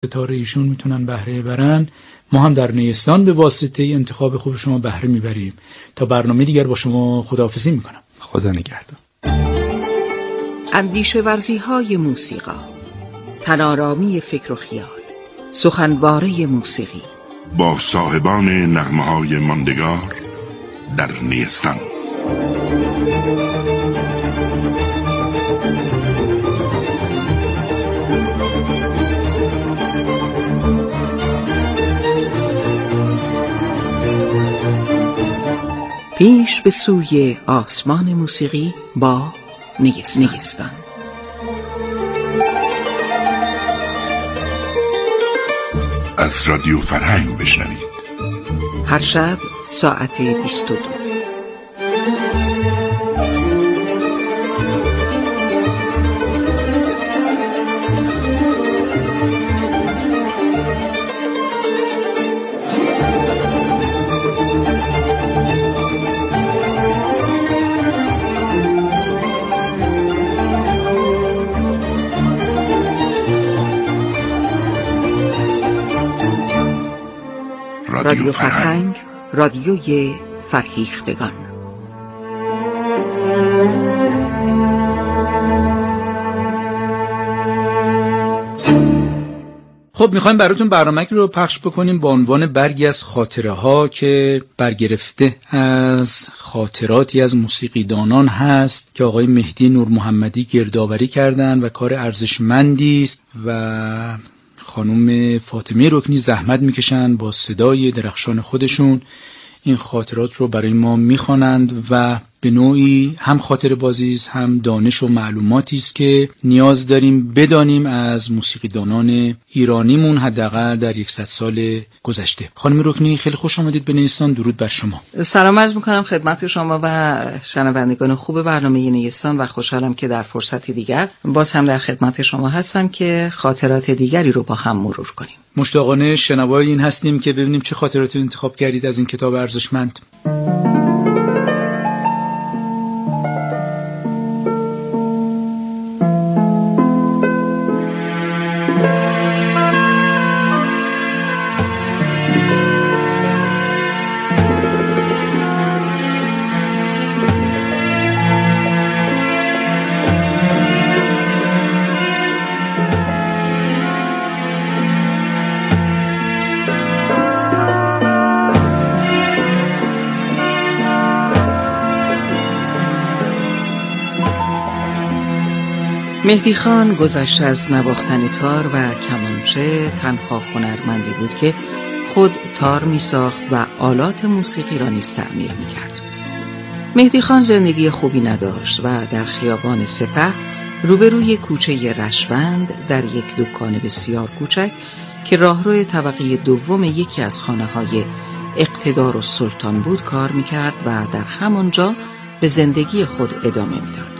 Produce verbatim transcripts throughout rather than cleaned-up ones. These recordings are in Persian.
ستاره ایشون میتونن بهره برن، ما هم در نیستان به واسطه انتخاب خوب شما بهره میبریم. تا برنامه دیگر با شما خداحافظی میکنم. خدا نگهدار. اندیشه ورزی های موسیقی، تنارامی فکر و خیال، سخنواره موسیقی با صاحبان نغمه های ماندگار در نیستان. پیش به سوی آسمان موسیقی با نیستان. از رادیو فرهنگ بشنوید. هر شب ساعت بیست و دو. رادیو فرهنگ، رادیوی فرهیختگان. خب میخوایم براتون برنامه‌ای رو پخش بکنیم با عنوان برگی از خاطره ها که برگرفته از خاطراتی از موسیقیدانان هست که آقای مهدی نور محمدی گردآوری کردن و کار ارزشمندی است و خانم فاطمه رکنی زحمت میکشن با صدای درخشان خودشون این خاطرات رو برای ما میخوانند و به نوعی هم خاطر بازی است، هم دانش و معلوماتی است که نیاز داریم بدانیم از موسیقیدانان ایرانیمون حداقل در صد سال گذشته. خانم رکنی خیلی خوش آمدید به نیستان. درود بر شما. سلام عرض میکنم خدمت شما و شنوندگان خوب برنامه نیستان و خوشحالم که در فرصتی دیگر باز هم در خدمت شما هستم که خاطرات دیگری رو با هم مرور کنیم. مشتاقانه شنوای این هستیم که ببینیم چه خاطراتی انتخاب کردید از این کتاب ارزشمند. مهدی خان گذشته از نواختن تار و کمانچه تنها هنرمندی بود که خود تار می ساخت و آلات موسیقی را نیز تعمیر می کرد. مهدی خان زندگی خوبی نداشت و در خیابان سپه روبروی کوچه رشوند در یک دکان بسیار کوچک که راهروی طبقه دوم یکی از خانه‌های اقتدار و سلطان بود کار می کرد و در همانجا به زندگی خود ادامه می داد.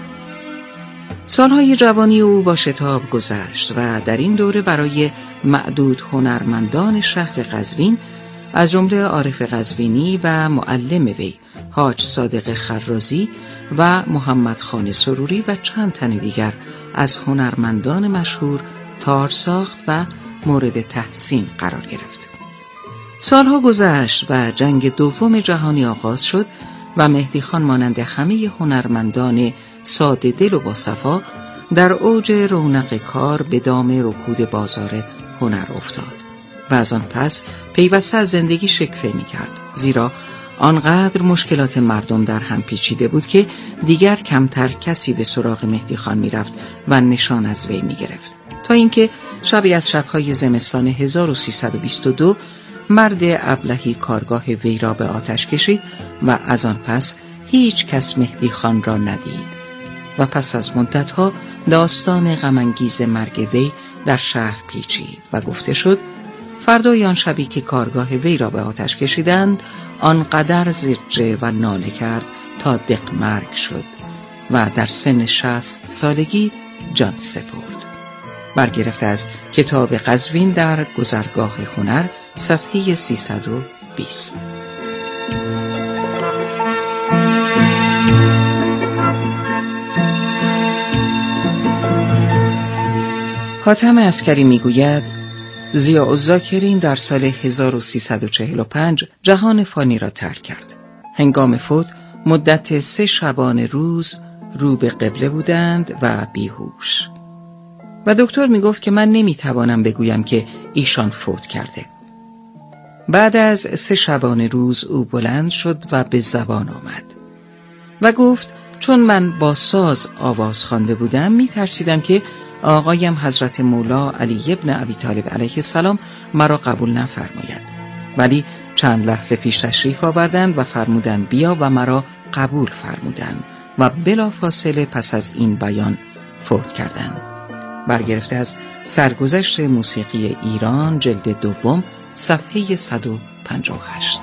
سالهای جوانی او با شتاب گذشت و در این دوره برای معدود هنرمندان شهر قزوین از جمله عارف قزوینی و معلم وی حاج صادق خرازی و محمد خان سروری و چند تن دیگر از هنرمندان مشهور تار ساخت و مورد تحسین قرار گرفت. سالها گذشت و جنگ دوم جهانی آغاز شد و مهدی خان مانند همه هنرمندان ساده دل و باصفا در اوج رونق کار به دام رکود بازار هنر افتاد و از آن پس پیوسته از زندگی شکوه می کرد، زیرا آنقدر مشکلات مردم در هم پیچیده بود که دیگر کمتر کسی به سراغ مهدی خان می رفت و نشان از وی می گرفت، تا اینکه شبی از شبهای زمستان هزار و سیصد و بیست و دو مرد ابلهی کارگاه وی را به آتش کشید و از آن پس هیچ کس مهدی خان را ندید و پس از مدتها داستان غم‌انگیز مرگ وی در شهر پیچید و گفته شد فردای آن شبی که کارگاه وی را به آتش کشیدند آنقدر زجه و ناله کرد تا دق مرگ شد و در سن شصت سالگی جان سپرد. برگرفته از کتاب قزوین در گذرگاه هنر صفحه سیصد و بیست. حاتم عسکری میگوید ضیاءالذاکرین در سال هزار و سیصد و چهل و پنج جهان فانی را ترک کرد. هنگام فوت مدت سه شبانه روز رو به قبله بودند و بیهوش. و دکتر می گفت که من نمی توانم بگویم که ایشان فوت کرده. بعد از سه شبانه روز او بلند شد و به زبان آمد و گفت چون من با ساز آواز خوانده بودم می ترسیدم که آقایم حضرت مولا علی ابن ابی طالب علیه السلام مرا قبول نفرماید، ولی چند لحظه پیش تشریف آوردند و فرمودند بیا و مرا قبول فرمودند و بلافاصله پس از این بیان فوت کردند. برگرفته از سرگذشت موسیقی ایران جلد دوم صفحه صد و پنجاه و هشت.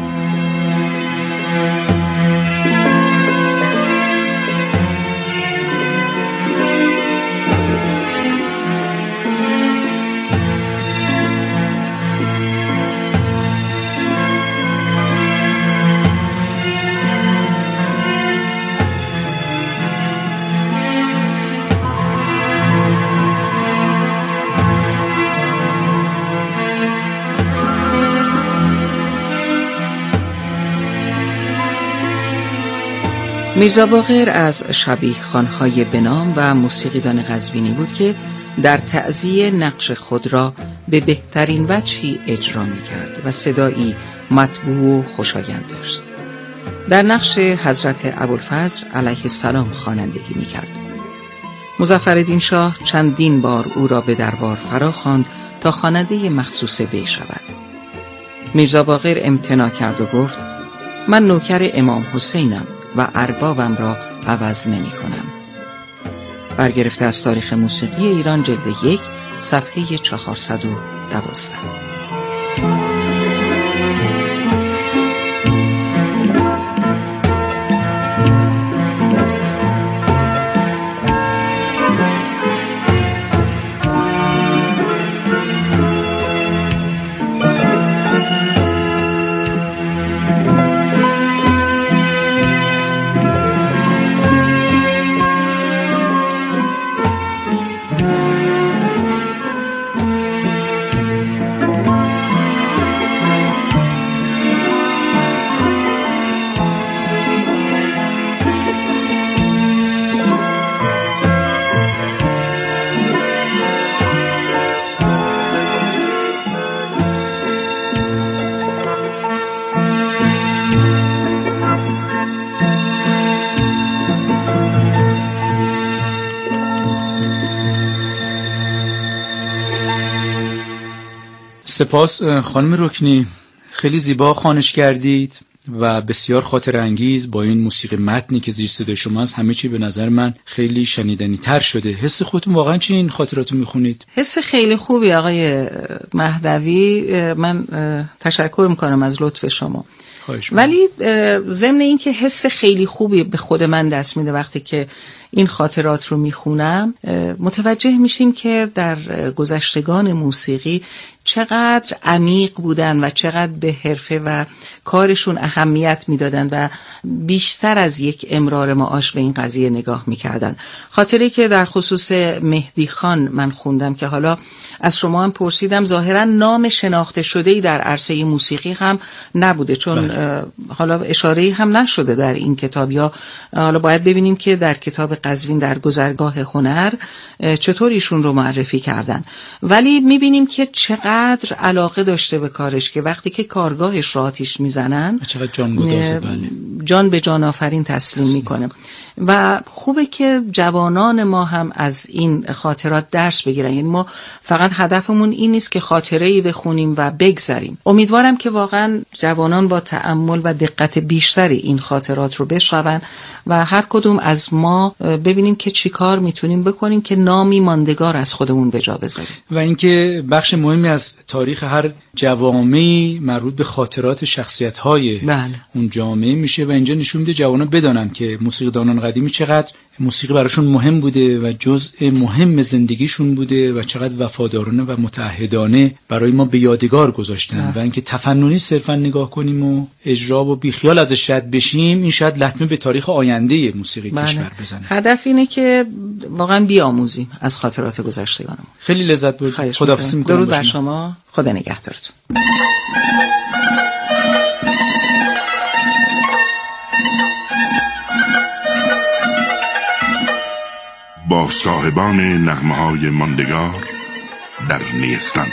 میرزا باقر از شبیه خانهای بنام و موسیقیدان قزوینی بود که در تعزیه نقش خود را به بهترین وجهی اجرا می کرد و صدایی مطبوع و خوشایند داشت. در نقش حضرت ابوالفضل علیه السلام خوانندگی می کرد. مظفرالدین شاه چندین بار او را به دربار فرا خواند تا خواننده مخصوص وی شود. میرزا باقر امتناع کرد و گفت من نوکر امام حسینم و اربابم را عوض نمی کنم. برگرفته از تاریخ موسیقی ایران جلد یک صفحه چهارصد و دوازده. سپاس خانم رکنی، خیلی زیبا خوانش کردید و بسیار خاطر انگیز. با این موسیقی متنی که زیر صدای شما است همه چی به نظر من خیلی شنیدنی تر شده. حس خودتون واقعا چی این خاطراتو میخونید؟ حس خیلی خوبی آقای مهدوی، من تشکر میکنم از لطف شما. ولی ضمن این که حس خیلی خوبی به خود من دست میده وقتی که این خاطرات رو میخونم، متوجه میشیم که در گذشتگان موسیقی چقدر عمیق بودن و چقدر به حرفه و کارشون اهمیت میدادن و بیشتر از یک امرار معاش به این قضیه نگاه میکردن. خاطری که در خصوص مهدی خان من خوندم که حالا از شما هم پرسیدم، ظاهرا نام شناخته شده‌ای در عرصه موسیقی هم نبوده، چون حالا اشاره‌ای هم نشده در این کتاب، یا حالا باید ببینیم که در کتاب قزوین در گذرگاه هنر چطور ایشون رو معرفی کردن. ولی میبینیم که چقدر علاقه داشته به کارش که وقتی که کارگاهش را آتیش میزنن چقدر جانگدازه، بله، جان به جان آفرین تسلیم میکنه. و خوبه که جوانان ما هم از این خاطرات درس بگیرن. یعنی ما فقط هدفمون این نیست که خاطره‌ای بخونیم و بگذریم. امیدوارم که واقعا جوانان با تأمل و دقت بیشتری این خاطرات رو بشنون و هر کدوم از ما ببینیم که چی کار میتونیم بکنیم که نامی ماندگار از خودمون به جا بذاریم. و اینکه بخش مهمی از تاریخ هر جوامعی مربوط به خاطرات شخصیت‌های بله. اون جامعه میشه و اینجا نشون میده جوانان بدانن که موسیقیدانان قدیمی چقدر موسیقی براشون مهم بوده و جزء مهم زندگیشون بوده و چقدر وفادارانه و متعهدانه برای ما به یادگار گذاشتن و اینکه تفننی صرفا نگاه کنیم و اجرا و بیخیال ازش رد بشیم، این شاید لطمه به تاریخ آینده موسیقی بله. کشور بزنه. هدف اینه که واقعا بیاموزیم از خاطرات گذشتگانمون. خیلی لذت بردم. خداحافظی می‌کنم. درود بر شما. خدا نگهدارتون. با صاحبان نغمه‌های ماندگار در نیستان.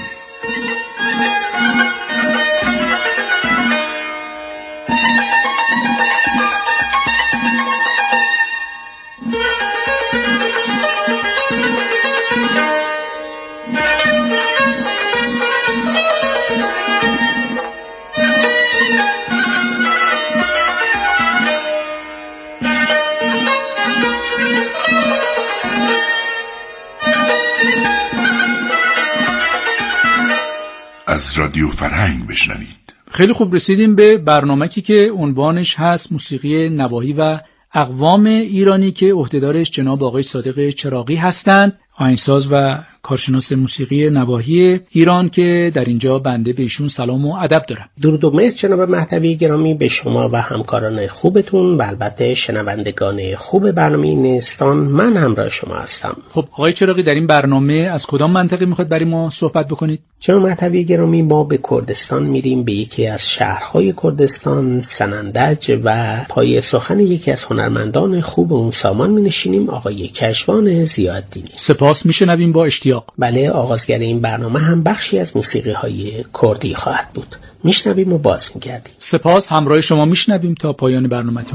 از رادیو فرهنگ بشنوید. خیلی خوب، رسیدیم به برنامه‌ای که عنوانش هست موسیقی نواحی و اقوام ایرانی که عهدهدارش جناب آقای صادق چراغی هستند، آهنگساز و کارشناس موسیقی نواحی ایران که در اینجا بنده به ایشون سلام و ادب دارم. درود و مهر جناب مهدوی گرامی به شما و همکاران خوبتون و البته شنوندگان خوب برنامه نیستان. من همراه شما هستم. خب آقای چراغی، در این برنامه از کدام منطقه میخواد برای ما صحبت بکنید؟ جناب مهدوی گرامی، ما به کردستان میریم، به یکی از شهرهای کردستان، سنندج، و پای سخن یکی از هنرمندان خوب اون سامان مینشینیم، آقای کشوان ضیاءالدینی. سپاس، میشنویم با اشتیاق. بله، آغازگر این برنامه هم بخشی از موسیقی های کردی خواهد بود. میشنویم و باز میگردیم. سپاس، همراه شما میشنویم تا پایان برنامه‌تون.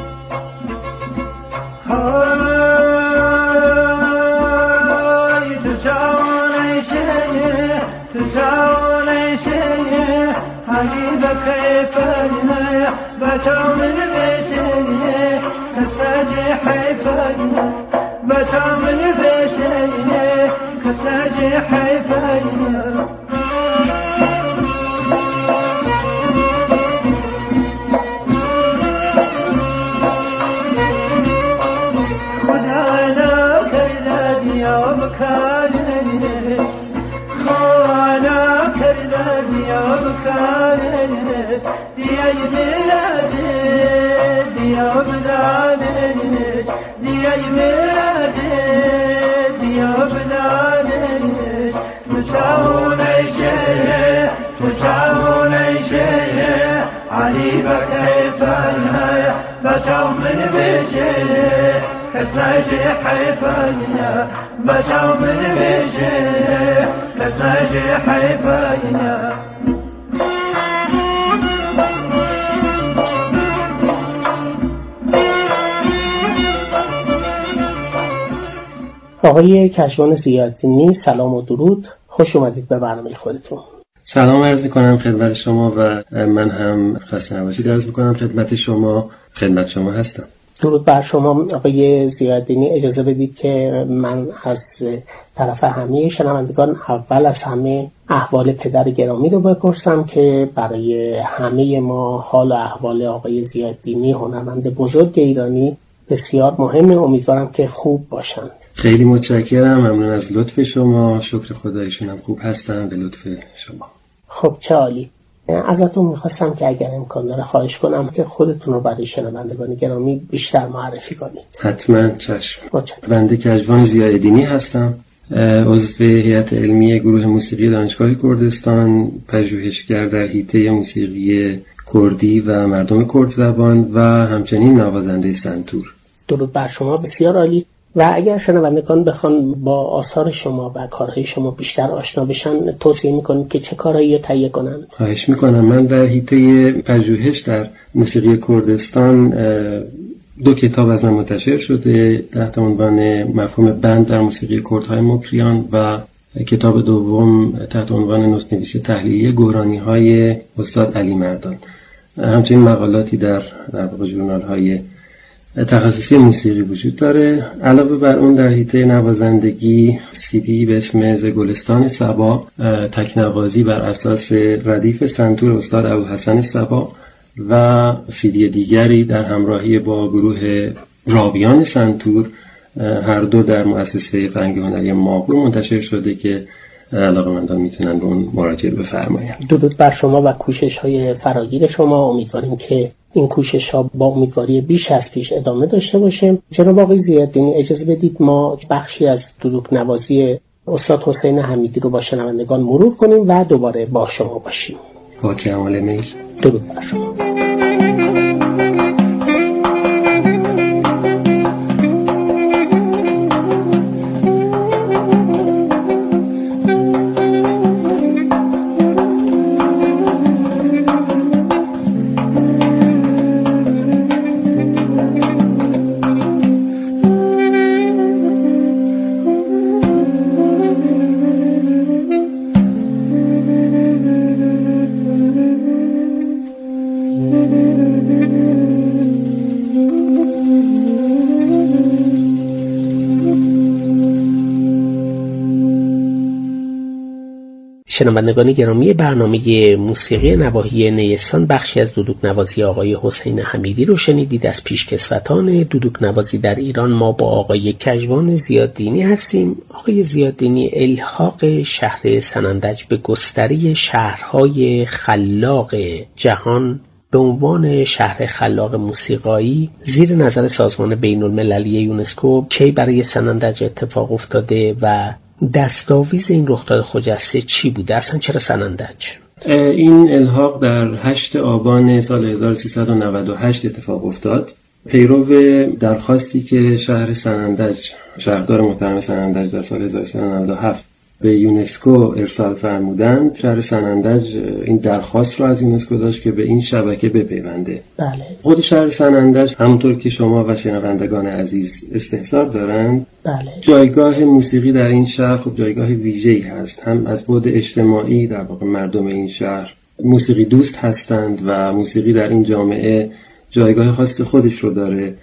آقای کشوان ضیاءالدینی، سلام و درود، خوش اومدید به برنامه خودتون. سلام عرض میکنم خدمت شما و من هم خسته نباشید عرض میکنم خدمت شما. خدمت شما هستم. درود بر شما آقای ضیاءالدینی. اجازه بدید که من از طرف همه شنوندگان اول از همه احوال پدر گرامی رو بپرسم که برای همه ما حال و احوال آقای ضیاءالدینی، هنرمند بزرگ ایرانی، بسیار مهمه. امیدوارم که خوب باشن. خیلی متشکرم، ممنون از لطف شما. شکر خدایشون هم خوب هستن به لطف شما. خب چه عالی. ازتون میخواستم که اگر امکان داره خواهش کنم که خودتون رو برای شنوندگان گرامی بیشتر معرفی کنید. حتما، چشم. بنده کشوان ضیاءالدینی هستم، عضو هیئت علمی گروه موسیقی دانشگاه کردستان، پژوهشگر در حیطه موسیقی کردی و مردم کرد زبان و همچنین نوازنده سنتور. درود بر شما، بسیار عالی. و اگر شنوندگان بخوان با آثار شما و کارهای شما بیشتر آشنا بشن، توصیه میکنید که چه کارهایی رو تهیه کنند؟ خواهش میکنم. من در حیطه پژوهش در موسیقی کردستان دو کتاب از من منتشر شده تحت عنوان مفهوم بند در موسیقی کردهای مکریان و کتاب دوم تحت عنوان نوت‌نویسی تحلیلی گورانی‌های استاد علی مردان. همچنین مقالاتی در در ژورنال‌های تخصصی موسیقی وجود داره. علاوه بر اون در حیطه نوازندگی سیدی به اسم ز گلستان صبا، تکنوازی بر اساس ردیف سنتور استاد ابوالحسن صبا و سیدی دیگری در همراهی با گروه راویان سنتور، هر دو در مؤسسه فرهنگی هنری ماهور منتشر شده که علاقه‌مندان میتونن به اون مراجعه بفرمایند. درود بر شما و کوشش های فراگیر شما. امیدواریم که این کوشش ها با امیدواری بیش از پیش ادامه داشته باشه. جناب آقای ضیاءالدینی، اجازه بدید ما بخشی از دودوک نوازی استاد حسین حمیدی رو با شنوندگان مرور کنیم و دوباره با شما باشیم. با کمال میل. درود بر شما. شنوندگان گرامی، برنامه موسیقی نواحی نیستان بخشی از دودوک نوازی آقای حسین حمیدی رو شنیدید. از پیشکسوتان دودوک نوازی در ایران ما با آقای کژوان ضیاءالدینی هستیم. آقای ضیاءالدینی، الحاق شهر سنندج به گستره شهرهای خلاق جهان به عنوان شهر خلاق موسیقایی زیر نظر سازمان بین المللی یونسکو کی برای سنندج اتفاق افتاده و دستاویز این رخداد خجسته چی بوده؟ اصلا چرا سنندج؟ این الحاق در هشتم آبان سال هزار و سیصد و نود و هشت اتفاق افتاد، پیرو درخواستی که شهر سنندج، شهردار محترم سنندج در سال هزار و سیصد و نود و هفت به یونسکو ارسال فرمودند. شهر سنندج این درخواست رو از یونسکو داشت که به این شبکه بپیونده. بله. خود شهر سنندج همونطور که شما و شنوندگان عزیز استحضار دارند، بله، جایگاه موسیقی در این شهر خب جایگاه ویژه‌ای هست. هم از بعد اجتماعی، در واقع مردم این شهر موسیقی دوست هستند و موسیقی در این جامعه جایگاه خاص خودش رو داره،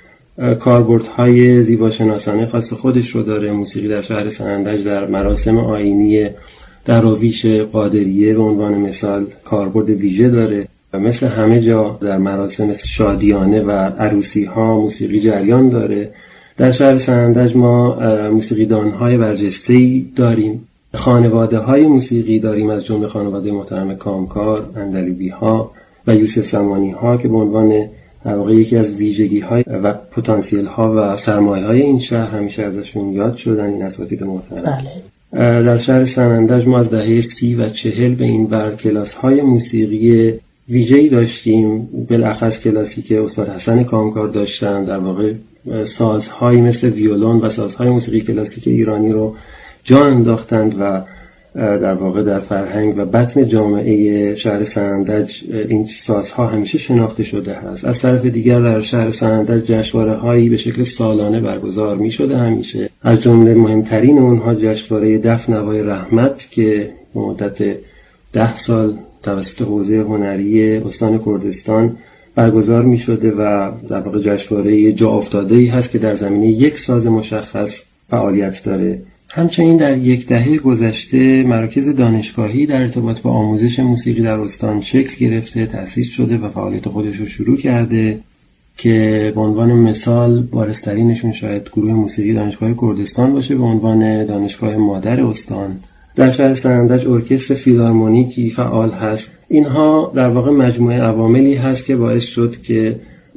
کاربردهای زیباشناسانه خاص خودش رو داره. موسیقی در شهر سنندج در مراسم آیینی دراویش قادریه به عنوان مثال کاربرد ویژه داره و مثل همه جا در مراسم شادیانه و عروسی ها موسیقی جریان داره. در شهر سنندج ما موسیقیدان‌های برجسته‌ای داریم، خانواده های موسیقی داریم، از جمله خانواده محترم کامکار، اندلیبی ها و یوسف زمانی ها که به عنوان در واقع یکی از ویژگی های و پتانسیل ها و سرمایه های این شهر همیشه ازشون یاد شدن این اساتید محترم. بله. در شهر سنندج ما از دهه سی و چهل به این بر کلاس های موسیقی ویژه‌ای داشتیم، بالاخص کلاسی که استاد حسن کامکار داشتن، در واقع سازهایی مثل ویولون و سازهای موسیقی کلاسیک ایرانی رو جا انداختند و در واقع در فرهنگ و بطن جامعه شهر سنندج این سازها همیشه شناخته شده هست. از طرف دیگر در شهر سنندج جشنواره هایی به شکل سالانه برگزار می شده همیشه، از جمله مهمترین اونها جشنواره دف نوای رحمت که مدت ده سال توسط حوزه هنری استان کردستان برگزار می شده و در واقع جشنواره جا افتاده‌ای هست که در زمینه یک ساز مشخص فعالیت داره. همچنین در یک دهه گذشته مراکز دانشگاهی در ارتباط با آموزش موسیقی در استان شکل گرفته، تأسیس شده و فعالیت خودش رو شروع کرده که به عنوان مثال بارزترینشون شاید گروه موسیقی دانشگاه کردستان باشه به عنوان دانشگاه مادر استان. در شهر سنندج ارکستر فیلارمونیکی فعال هست. اینها در واقع مجموعه عواملی هست که باعث شد که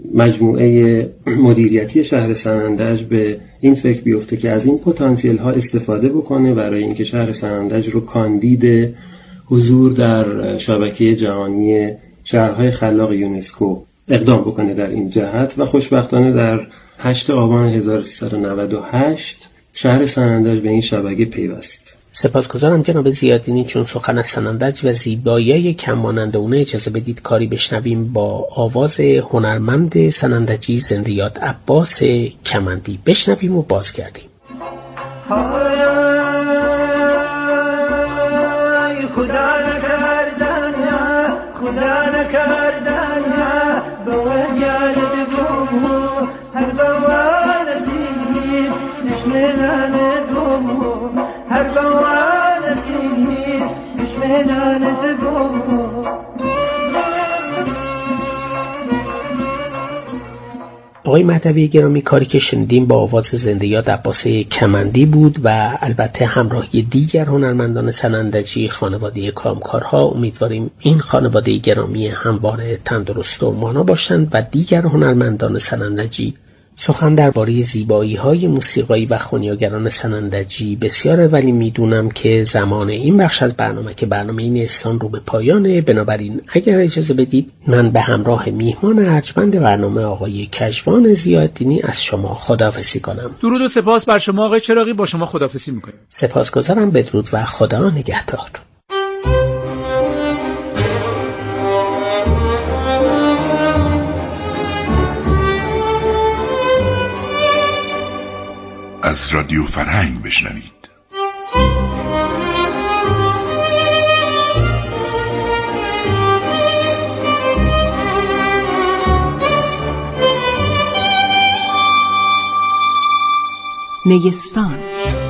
مجموعه مدیریتی شهر سنندج به این فکر بیفته که از این پتانسیل ها استفاده بکنه برای اینکه شهر سنندج رو کاندید حضور در شبکه جهانی شهرهای خلاق یونسکو اقدام بکنه در این جهت و خوشبختانه در هشتم آبان هزار و سیصد و نود و هشت شهر سنندج به این شبکه پیوست. سپاسگزارم جناب ضیاءالدینی، چون سخن از سنندج و زیبایی کم مانند اونه اجازه بدید کاری بشنویم با آواز هنرمند سنندجی زنده یاد عباس کمندی. بشنویم و بازگردیم. خدا نکردن خدا نکردن بویان دبو هر بوان سید دشمنان دبو هر بوان سید دشمنان دبو آقای مهدوی گرامی، کاری که شنیدیم با آواز زنده یاد عباس کمندی بود و البته همراهی دیگر هنرمندان سنندجی، خانواده کامکارها. امیدواریم این خانواده گرامی همواره تندرست و مانا باشند و دیگر هنرمندان سنندجی. سخن درباره زیبایی‌های موسیقایی و خونیاگران سنندجی بسیاره، ولی میدونم که زمان این بخش از برنامه که برنامه نیستان رو به پایانه. بنابراین اگر اجازه بدید من به همراه میهمان ارجمند برنامه آقای کجوان ضیاءالدینی از شما خداحافظی کنم. درود و سپاس بر شما آقای چراغی، با شما خداحافظی میکنم. سپاسگزارم. بدرود و خدا نگهدار. از رادیو فرهنگ بشنوید. نیستان.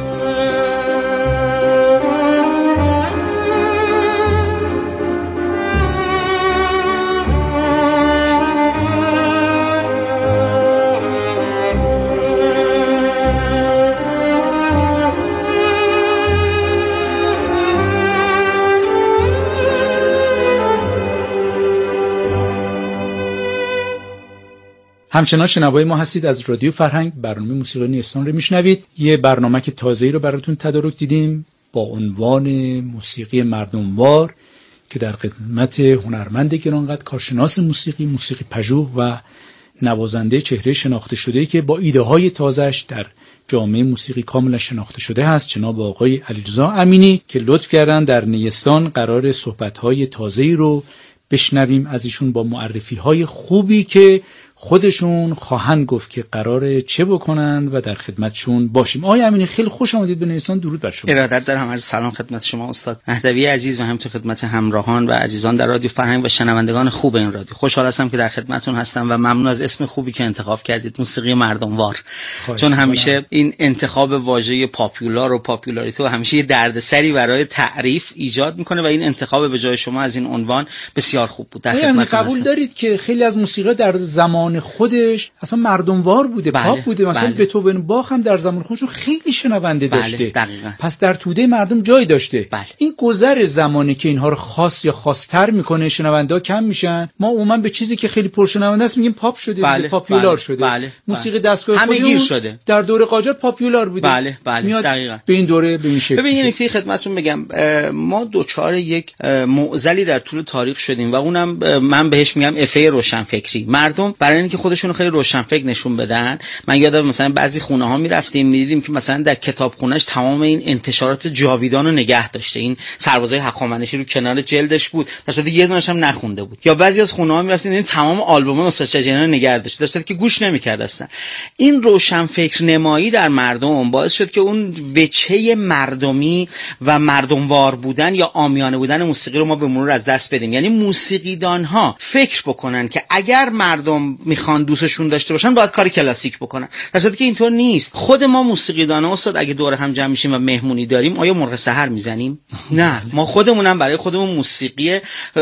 همچنان شنوای ما هستید از رادیو فرهنگ. برنامه موسیقی نیستان رو میشنوید. یه برنامه که تازه‌ای رو براتون تدارک دیدیم با عنوان موسیقی مردموار که در خدمت هنرمند گرانقدر، کارشناس موسیقی، موسیقی پژوه و نوازنده چهره شناخته شده که با ایده‌های تازه‌اش در جامعه موسیقی کاملا شناخته شده هست، جناب آقای علیرضا امینی، که لطف کردن در نیستان قرار صحبت‌های تازه‌ای رو بشنویم از ایشون با معرفی‌های خوبی که خودشون خواهند گفت که قراره چه بکنن و در خدمتشون باشیم. آقای امینی خیلی خوش آمدید به نیستان. درود بر شما. ارادت دارم. عرض سلام خدمت شما استاد مهدوی عزیز و همینطور خدمت همراهان و عزیزان در رادیو فرهنگ و شنوندگان خوب این رادیو. خوشحال هستم که در خدمتتون هستم و ممنون از اسم خوبی که انتخاب کردید، موسیقی مردموار. چون همیشه این انتخاب واژه پاپولار و پاپولاریته و همیشه یه دردسری برای تعریف ایجاد میکنه و این انتخاب به جای شما از این عنوان بسیار خوب بود. در خدمتتون قبول دارید که خیلی از موسیقی در زمان خودش اصلا مردموار بوده، بله، پاپ بوده. مثلا بله. بتوون، باخ هم در زمان خودشون خیلی شنونده بله، داشته. دقیقاً. پس در توده مردم جای داشته. بله. این گذر زمانی که اینها رو خاص یا خاص‌تر میکنه، شنونده ها کم میشن. ما عموما به چیزی که خیلی پرشنونده است میگیم پاپ شده، بله، پاپولار بله، شده. بله، موسیقی بله. دستگاه همه خودمون گیر شده. در دوره قاجار پاپولار بوده. بله، بله، میاد دقیقاً. به این دوره به این شکل. ببین یکی خدمتتون بگم، ما دوچار یک معضلی در طول تاریخ شدیم و اونم من بهش میگم افه روشنفکری. مردم برای اینکه خودشون خیلی روشنفکر نشون بدن، من یادم مثلا بعضی خونه ها میرفتیم میدیدیم که مثلا در کتابخونه‌اش تمام این انتشارات جاویدان رو نگه داشته، این سربازای هخامنشی رو کنار جلدش بود، در صورتی یه دونه‌ش هم نخونده بود. یا بعضی از خونه ها میرفتیم میدیدیم تمام آلبوم استاد شجریان رو نگه داشته، در صورتی که گوش نمی‌کرد اصلا. این روشنفکر نمایی در مردم باعث شد که اون وجهه مردمی و مردموار بودن یا عامیانه بودن موسیقی رو ما به مرور از دست بدیم. یعنی موسیقیدان‌ها فکر بکنن که اگر مردم میخوان دوستشون داشته باشن باید کار کلاسیک بکنن، در صورتی که اینطور نیست. خود ما موسیقیدانا استاد اگه دور هم جمع میشیم و مهمونی داریم، آیا مرغ سحر میزنیم؟ نه، ما خودمونم برای خودمون موسیقی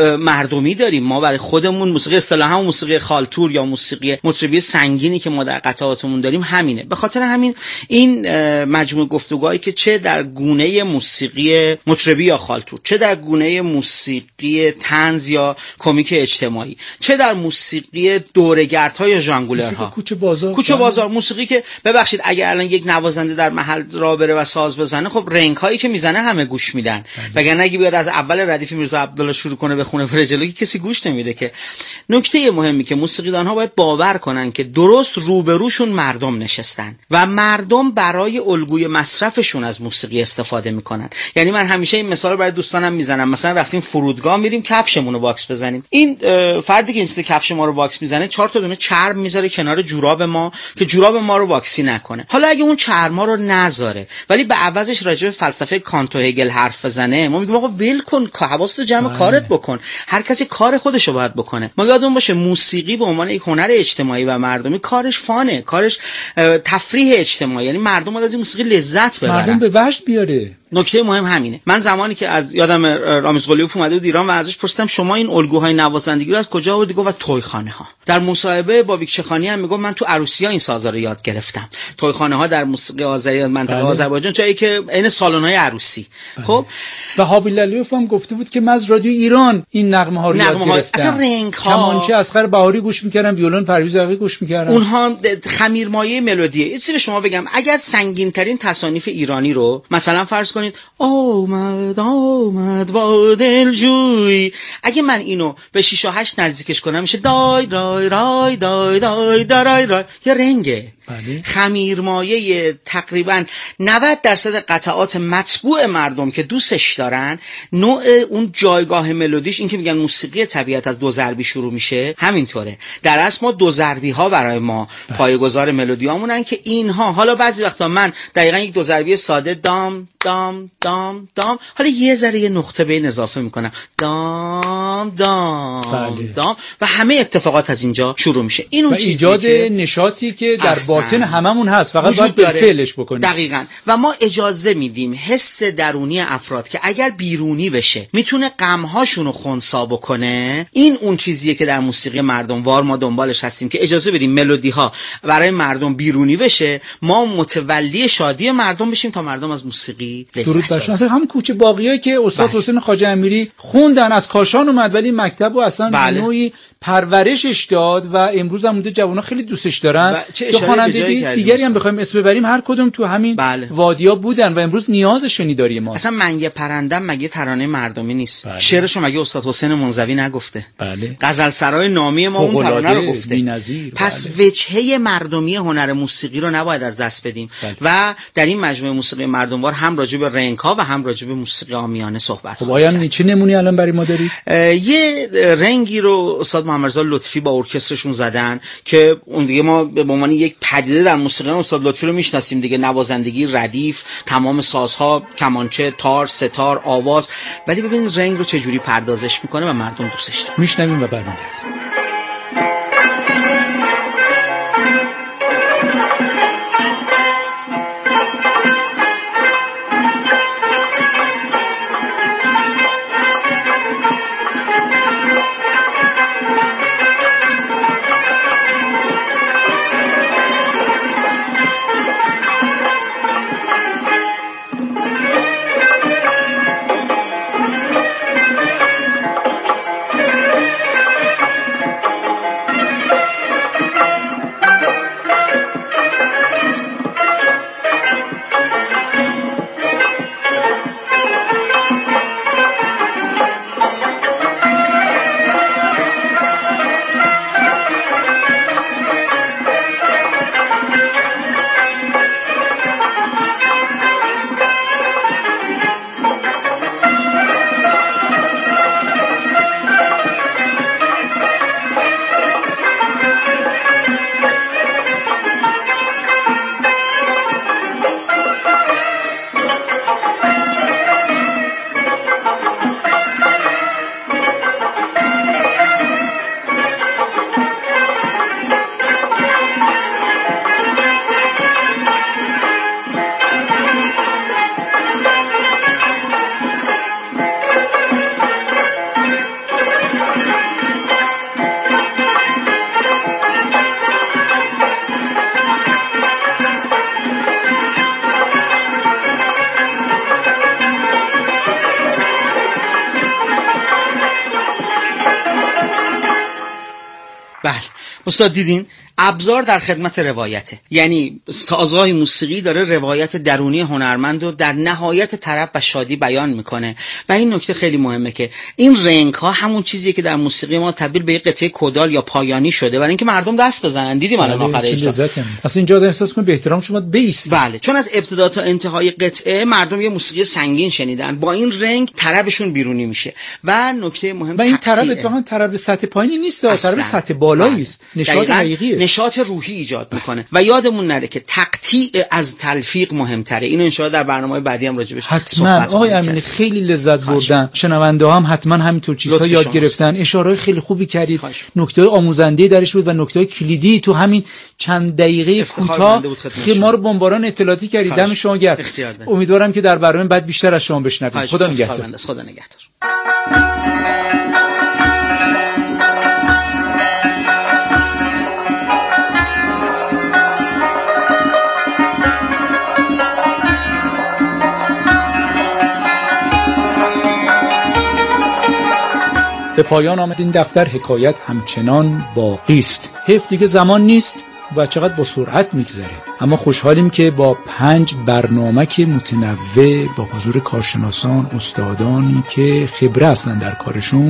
مردمی داریم. ما برای خودمون موسیقی اصطلاحا موسیقی خالتور یا موسیقی مطربی سنگینی که ما در قطعاتمون داریم همینه. به خاطر همین این مجموعه گفتگوهایی که چه در گونه موسیقی مطربی یا خالتور، چه در گونه موسیقی طنز یا کمیک اجتماعی، چه در موسیقی دوره‌گردها یا ژانگولرها، کوچه بازار کوچه بازار موسیقی که ببخشید اگر الان یک نوازنده در محل را بره و ساز بزنه، خب رنگ هایی که میزنه همه گوش میدن. وگرنه اگه بیاد از اول ردیف میرزا عبدالله شروع کنه بخونه بره جلو، کسی گوش نمیده. که نکته مهمی که موسیقیدان ها باید باور کنن که درست روبروشون مردم نشستن و مردم برای الگوی مصرفشون از موسیقی استفاده میکنن. یعنی من همیشه این مثال رو برای دوستانم میزنم، مثلا رفتیم فرودگاه میریم کفشمون رو واکس بزنیم، این فردی که اینست کفش ما رو واکس میزنه چهار تا دونه چرم میذاره کنار جوراب ما که جوراب ما رو واکسی نکنه. حالا اگه اون چرما رو نذاره ولی به عوضش راجع به فلسفه کانت و هگل حرف بزنه، ما میگیم آقا ول کن، حواست رو جمع کارت بکن، هر کسی کار خودش رو باید بکنه. ما یادمون باشه موسیقی به عنوان یک هنر اجتماعی و مردمی کارش فانه، کارش تفریح اجتماعی، یعنی مردم باید از این موسیقی لذت ببرن، مردم به وجد بیاره. نکته مهم همینه. من زمانی که از یادم رامز قلیوف اومده بود ایران و ازش پرسیدم شما این الگوهای نوازندگی رو از کجا آوردی؟ گفت از تویخانه ها. در مصاحبه با ویکچخانی هم میگفت من تو عروسی‌ها این سازا رو یاد گرفتم. تویخانه ها در موسیقی آذری منطقه بله. آذربایجان جایی که عین سالن‌های عروسی. بله. خب و حابیل علیوف هم گفته بود که من از رادیو ایران این نغمه ها رو یاد گرفتم. اصلا رنگ ها کمانچه اصغر بهاری گوش می‌کردم، ویولن پرویز عقیلی گوش می‌کردم. اونها خمیرمایه ملودیه. یه چیزی به شما بگم، اگر سنگین‌ترین تصانیف ایرانی رو مثلا فرض کنید آمد آمد با دلجوی، اگه من اینو به شش و هشت نزدیکش کنم میشه دای رای رای دای دای دای رای، یه رنگه. بله. خمیرمایه تقریبا نود درصد قطعات مطبوع مردم که دوستش دارن، نوع اون جایگاه ملودیش، این که میگن موسیقی طبیعت از دو ضربی شروع میشه، همینطوره. در اصل ما دو ضربی ها برای ما پایه‌گذار ملودیامونن که اینها حالا بعضی وقتا من دقیقاً یک دو ضربی ساده دام دام دام دام، حالا یه ذره یه نقطه بین اضافه میکنم دام دام بله. دام و همه اتفاقات از اینجا شروع میشه. این اون چیزی ایجاد که نشاطی که در باطن هممون هست، فقط باید به فعلش بکنیم. دقیقاً. و ما اجازه میدیم حس درونی افراد که اگر بیرونی بشه میتونه غم‌هاشون رو خنثی بکنه. این اون چیزیه که در موسیقی مردم وار ما دنبالش هستیم که اجازه بدیم ملودی‌ها برای مردم بیرونی بشه، ما متولی شادی مردم بشیم تا مردم از موسیقی درود بر شما. همون کوچه باقیایی که استاد بله. حسین خواجه امیری خوندن، از کاشان اومد ولی مکتب و اصلا بله. نوعی پرورشش داد و امروز هم مونده جوونا خیلی دوستش دارن. که خواننده دیگری هم بخوایم اسم ببریم هر کدوم تو همین بله. وادیا بودن و امروز نیاز شنیداری ما. اصلا منگه پرندم مگه ترانه مردمی نیست؟ بله. شعرشو مگه استاد حسین منزوی نگفته؟ بله. غزل سرای نامی ما اون ترانه رو گفته. بی‌نظیر. پس بله. وجهه مردمی هنر موسیقی رو نباید از دست بدیم. بله. و در این مجموعه موسیقی مردموار هم راجع به رنگ‌ها و هم راجع به موسیقی عامیانه صحبت خب آیا چه نمونه‌ای الان برای ما دارید؟ یه رنگی رو استاد محمدرضا لطفی با ارکسترشون زدن که اون دیگه ما به عنوان یک پدیده در موسیقی استاد لطفی رو میشناسیم دیگه، نوازندگی ردیف، تمام سازها، کمانچه، تار، ستار، آواز، ولی ببینید رنگ رو چه جوری پردازش میکنه و مردم دوستش دارن. میشنویم و برمیگردیم. استاد دیدین ابزار در خدمت روایته، یعنی سازهای موسیقی داره روایت درونی هنرمند رو در نهایت طرب و شادی بیان میکنه و این نکته خیلی مهمه که این رنگ ها همون چیزیه که در موسیقی ما تبدیل به یک قطعه کدال یا پایانی شده برای اینکه مردم دست بزنن. دیدیم الان آخر اجرا اصلا اینجا آدم احساس کنه به احترام شما بیست. بله، چون از ابتدا تا انتهای قطعه مردم یه موسیقی سنگین شنیدن، با این رنگ طربشون بیرونی میشه و نکته مهم و این طرب اتفاقا طرب سطح پایینی نیست، طرب سطح بالایی است، نشاط حقیقیه. نشاط روحی ایجاد میکنه. و یادمون نره که تقطیع از تلفیق مهمتره. این ان شاء الله در برنامه بعدی هم راجبش حتما. آقای امینی خیلی لذت بردن، شنونده ها هم حتما همینطور چیزها یاد شماست. گرفتن. اشاره خیلی خوبی کردید، نکته آموزنده درش بود و نکته کلیدی تو همین چند دقیقه کوتاه که ما رو بمباران اطلاعاتی کردید. دم شما گرم. امیدوارم که در برنامه بعد بیشتر از شما بشنویم. خدا نگهدار. خدا نگهدار. به پایان آمد این دفتر. حکایت همچنان باقی است. حیف دیگه زمان نیست و چقدر با سرعت میگذره. اما خوشحالیم که با پنج برنامه که متنوع با حضور کارشناسان، استادانی که خبره هستن در کارشون،